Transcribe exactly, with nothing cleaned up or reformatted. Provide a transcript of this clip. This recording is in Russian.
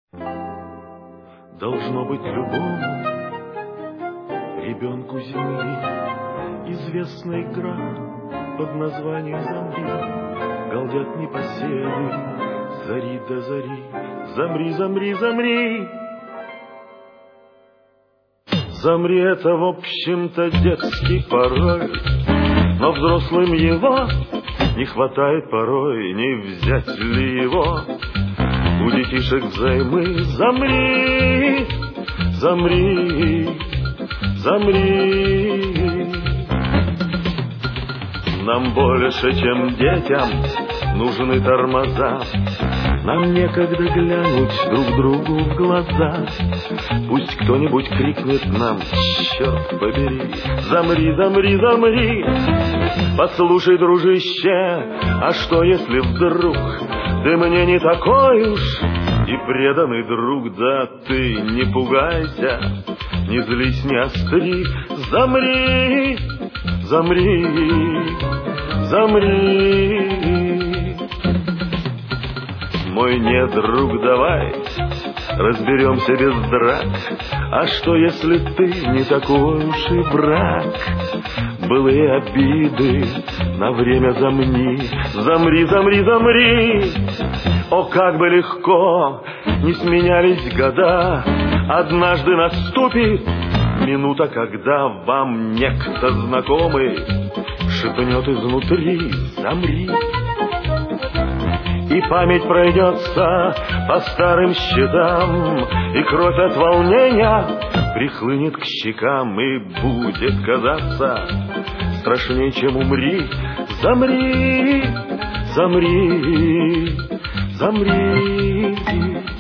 Должно быть любому ребенку земли известна игра под названием «Замри». Галдят непоседы, зари до зари, замри, замри, замри. Замри — это, в общем-то, детский порой, но взрослым его не хватает порой, не взять ли его у детишек взаймы. Замри, замри, замри. Нам больше, чем детям, нужны тормоза. Нам некогда глянуть друг другу в глаза. Пусть кто-нибудь крикнет нам: черт побери, замри, замри, замри. Послушай, дружище, а что если вдруг ты мне не такой уж и преданный друг? Да ты не пугайся, не злись, не остри. Замри, замри, замри. Мой недруг, давай разберемся без драк. А что если ты не такой уж и брак? Былые обиды на время замни. Замри, замри, замри. О, как бы легко не сменялись года, однажды наступит минута, когда вам некто знакомый шепнет изнутри: замри. И память пройдется по старым счетам, и кровь от волнения прихлынет к щекам, и будет казаться страшнее, чем умри. Замри, замри, замри.